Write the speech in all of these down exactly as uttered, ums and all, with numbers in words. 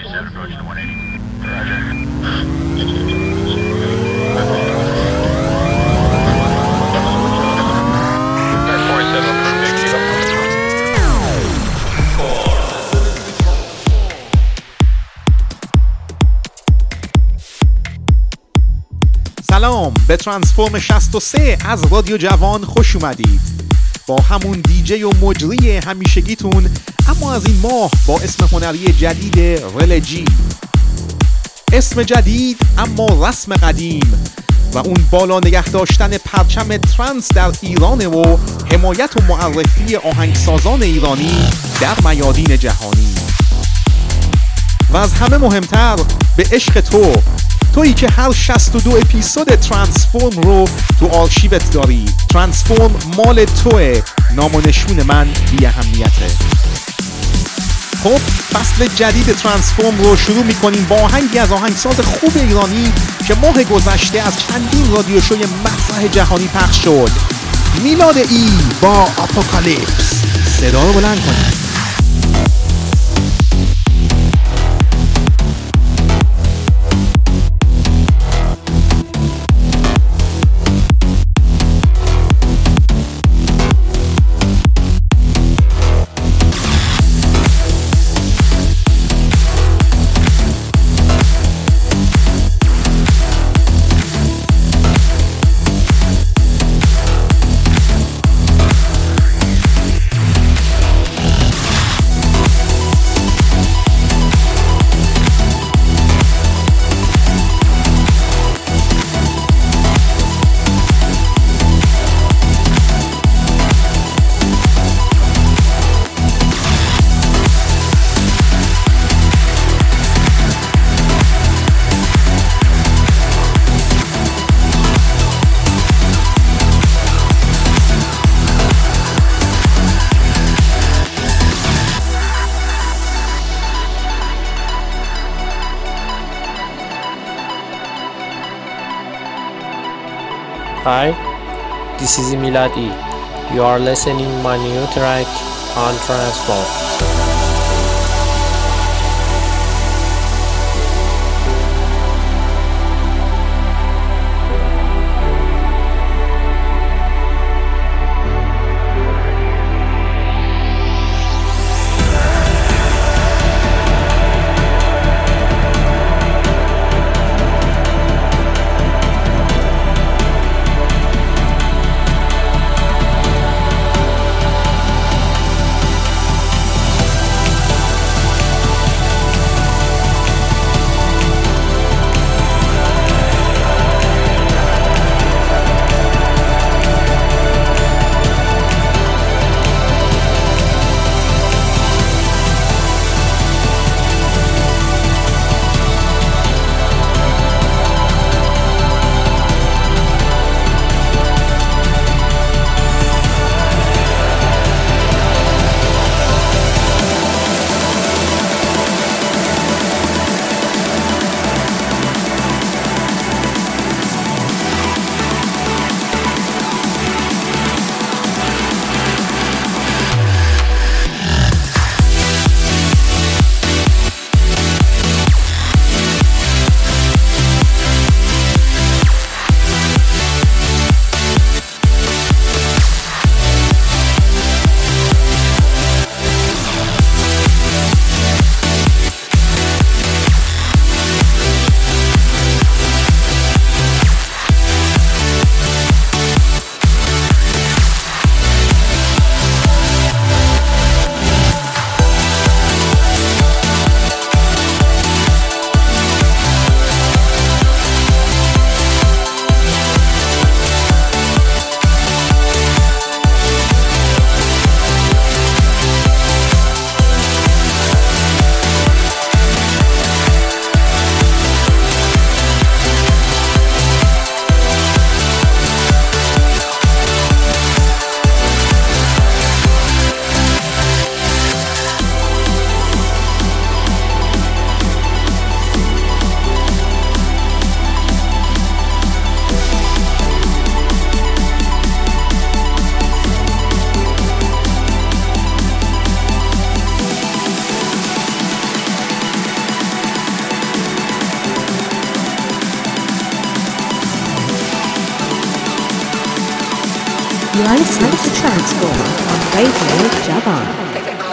سلام، به ترانسفورم شصت و سه از رادیو جوان خوش اومدید. با همون دیجی و مجری همیشگیتون، اما از این ماه با اسم هنری جدید رلجی. اسم جدید اما رسم قدیم و اون بالا نگه داشتن پرچم ترانس در ایرانه و حمایت و معرفی آهنگسازان ایرانی در میادین جهانی. و از همه مهمتر به عشق تو، تویی که هر شصت و دو اپیزود ترانسفورم رو تو آرشیوت داری. ترانسفورم مال توه، نام و نشون من بی اهمیته. خب فصل جدید ترانسفورم رو شروع میکنیم با آهنگی از آهنگساز خوب ایرانی که ماه گذشته از چندین رادیو شوی مطرح جهانی پخش شد. میلاد ای با آپوکالیپس. صدا رو بلند کنید. Hi, this is Milad E. You are listening my new track on Transform. listening to Transform on Radio Javan.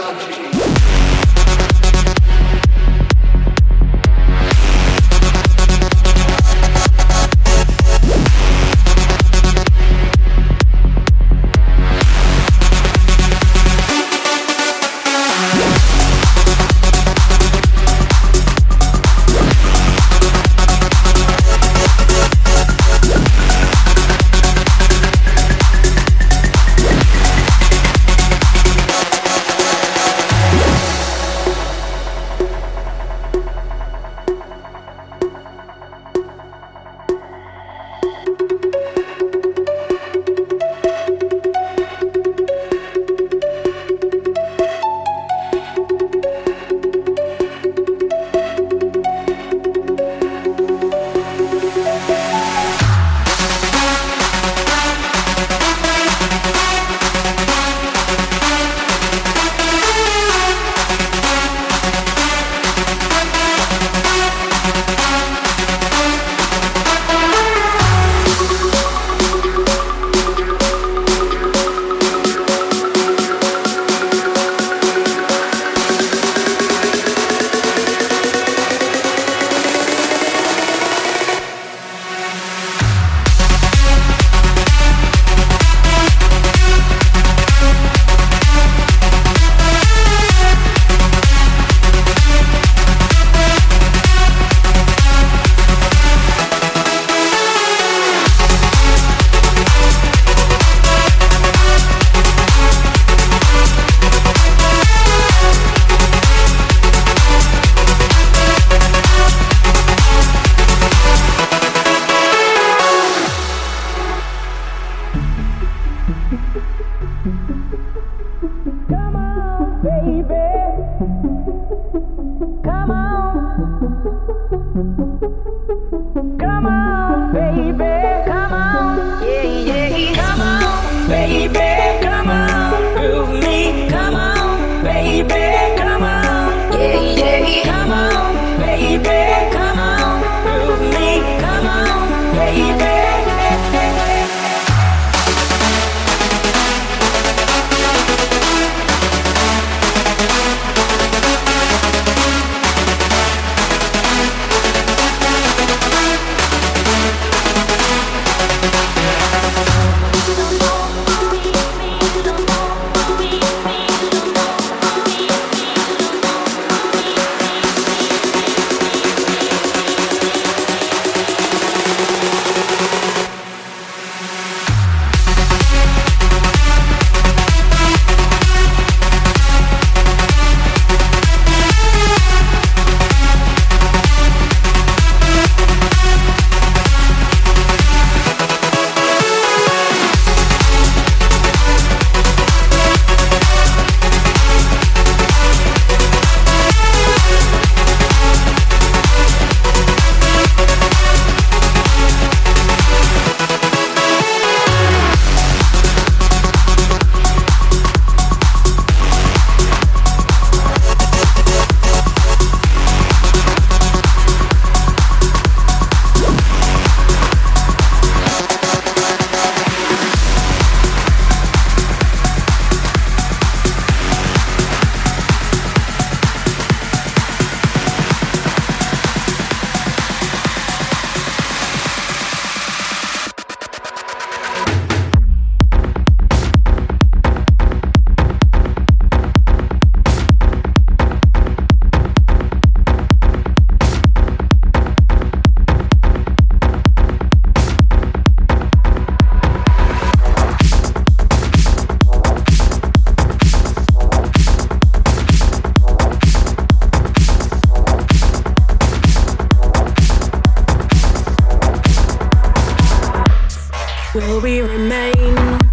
Will we remain?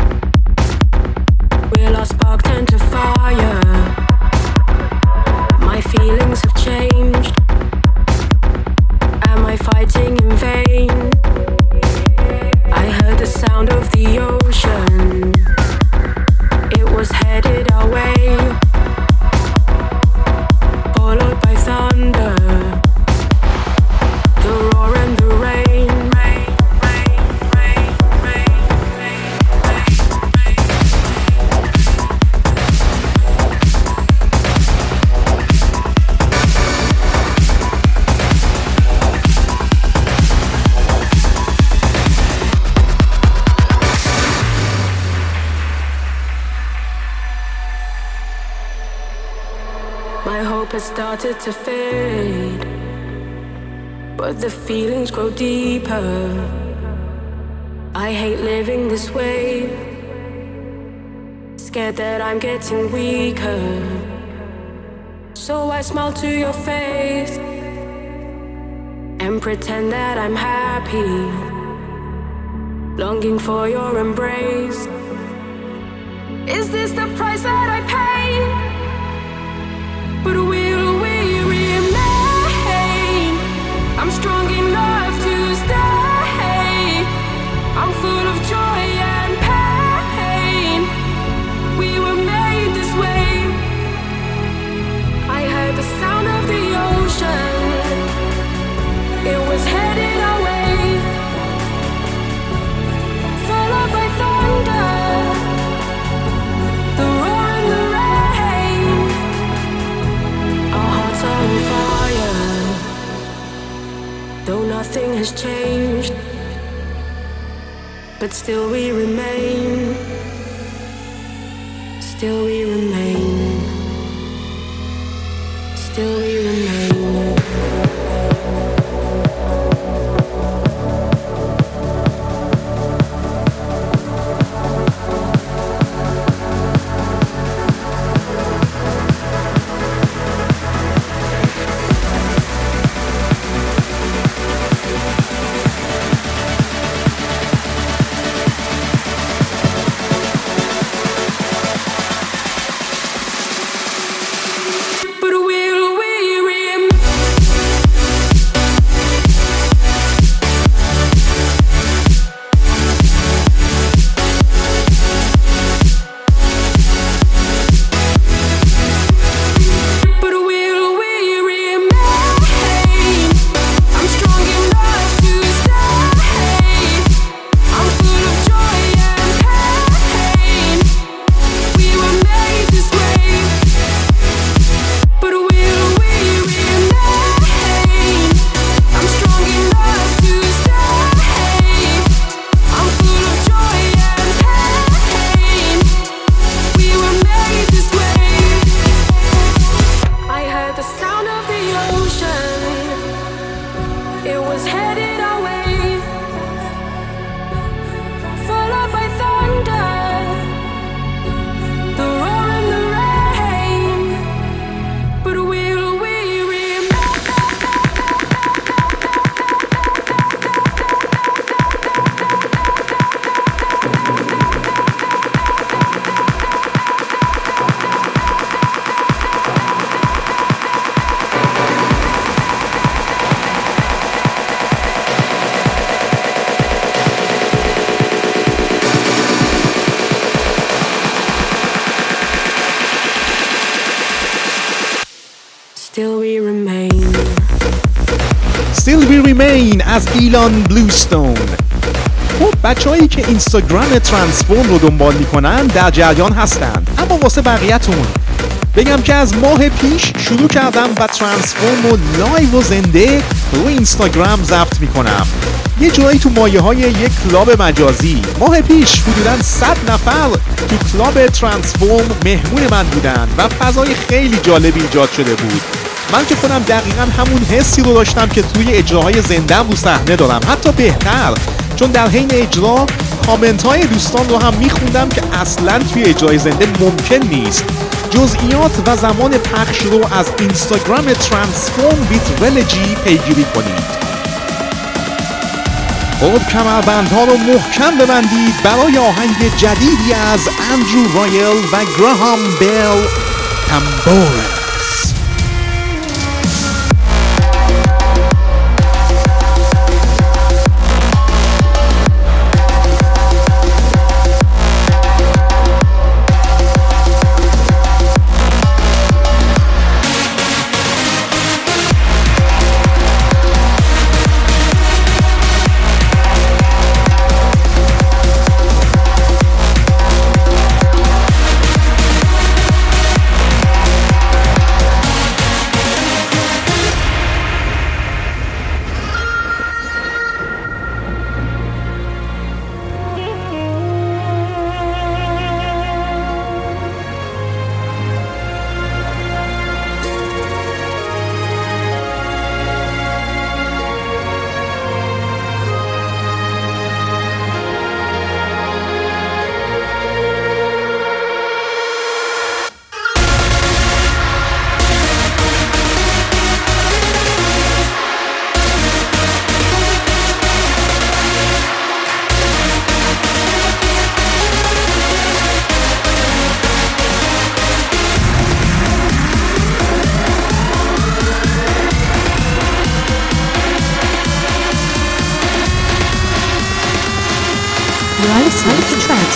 Will our spark turn to fire? My feelings have changed. Am I fighting in vain? I heard the sound of the ocean. It was headed our way, followed by thunder, the roar and the rain. Rain, rain, rain, rain, rain. My hope has started to fade, but the feelings grow deeper. I hate living this way, scared that I'm getting weaker. So I smile to your face and pretend that I'm happy, longing for your embrace. Is this the price that I pay? But will we remain? I'm strong enough to stay. I'm full of joy and pain. We were made this way. I heard the sound of the ocean. It was headed our way, followed by thunder, the roar and the rain. Our hearts are on fire, though nothing has changed, but still we remain, still we remain, still we remain. Still we remain. Still we remain از ایلان بلوستون. خب بچه‌هایی که اینستاگرام ترانسفورم رو دنبال میکنن در جریان هستند، اما واسه بقیه‌تون بگم که از ماه پیش شروع کردم و ترانسفورم رو لایو و زنده رو اینستاگرام ضبط میکنم، یه جایی تو مایه های یک کلاب مجازی. ماه پیش حدوداً صد نفر تو کلاب ترانسفورم مهمون من بودن و فضای خیلی جالبی ایجاد شده بود. من که خودم دقیقاً همون حسی رو داشتم که توی اجراهای زنده‌ام رو صحنه دارم، حتی بهتر، چون در حین اجرا کامنت های دوستان رو هم میخوندم که اصلاً توی اجرای زنده ممکن نیست. جزئیات و زمان پخش رو از اینستاگرام ترانسفورم ویت ولجی پیگیری کنید. خب کمربندها رو محکم ببندید برای آهنگ جدیدی از اندرو رایل و گراهام بیل، تمبورس.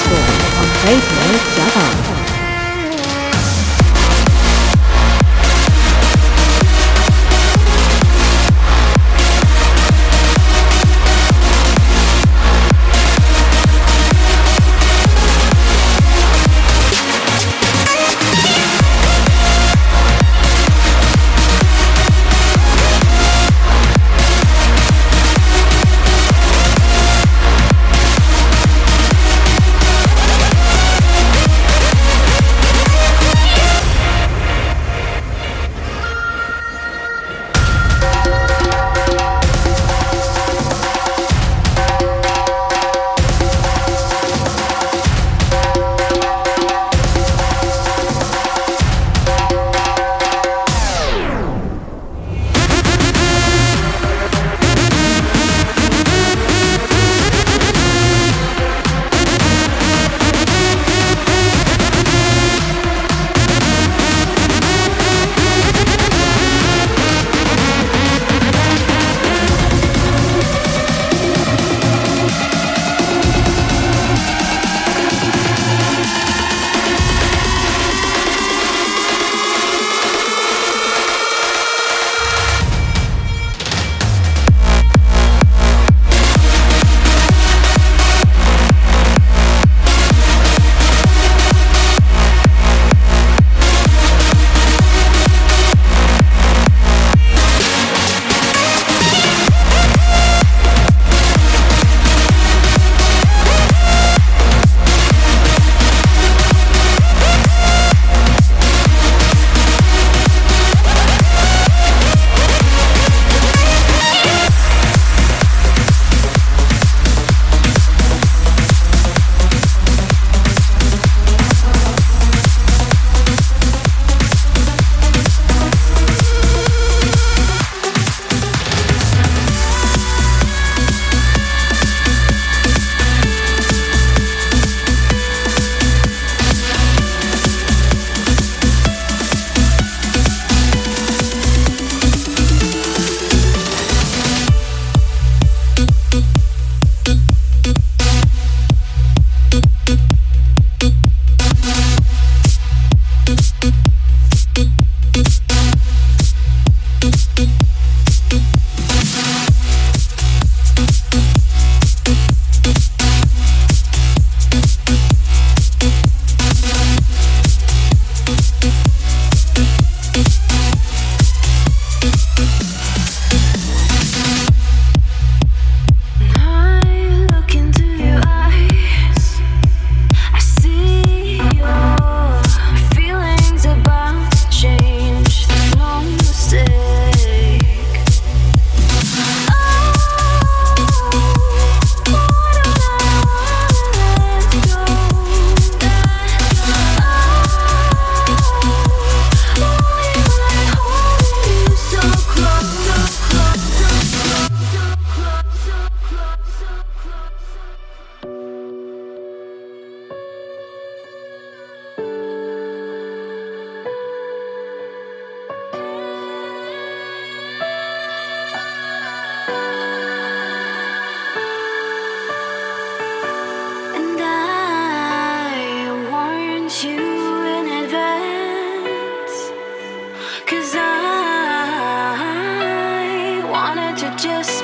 Transform on Radio Javan. Just